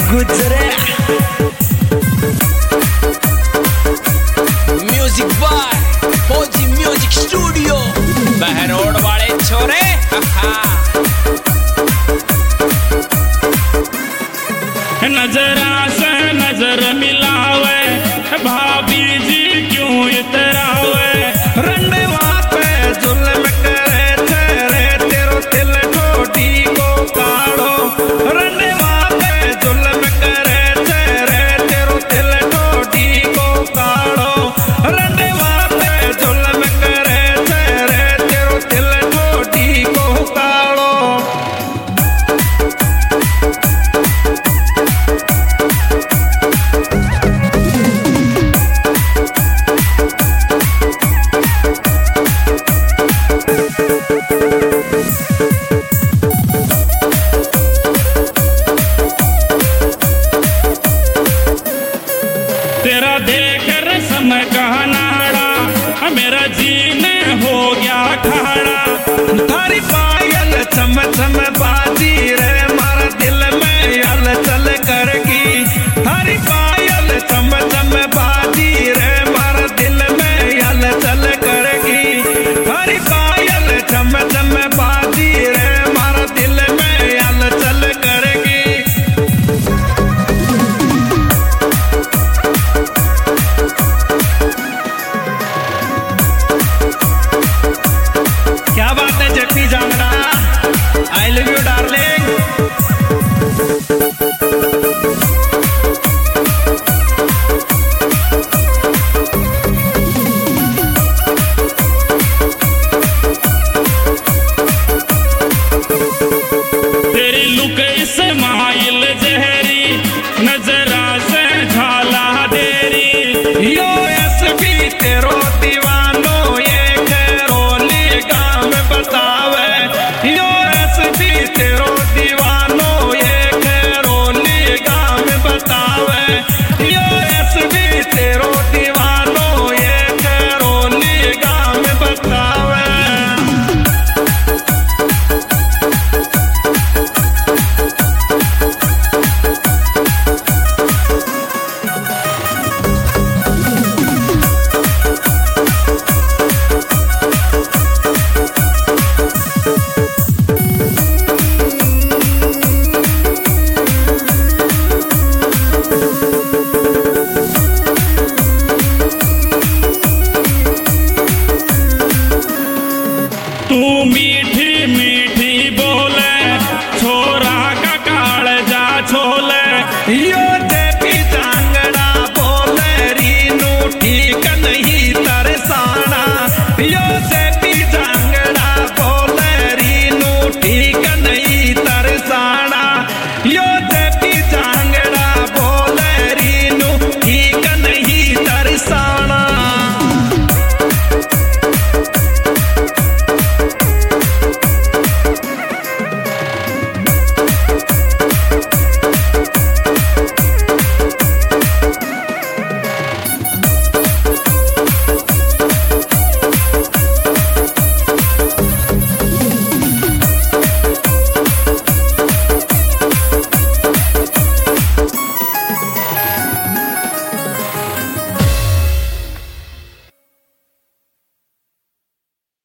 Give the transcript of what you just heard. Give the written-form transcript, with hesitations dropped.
गुजरे। Music by Fauji music studio Behror वाले छोरे। नजरा से नजर मिलावे भाभी जी क्यों इतरावे, रंडवा पे जुल्म करे तेरे तेरो दिल ठोडी को काढ़ो, रंडवा पे जुल्म करे तेरे तेरो दिल ठोडी को काढ़ो, रंडवा पे जुल्म करे तेरे तेरो दिल ठोडी को काढ़ो। तेरा देकर समय का नाड़ा मेरा जीने हो गया खाड़ा, थारी पायल चम चम बाजी रे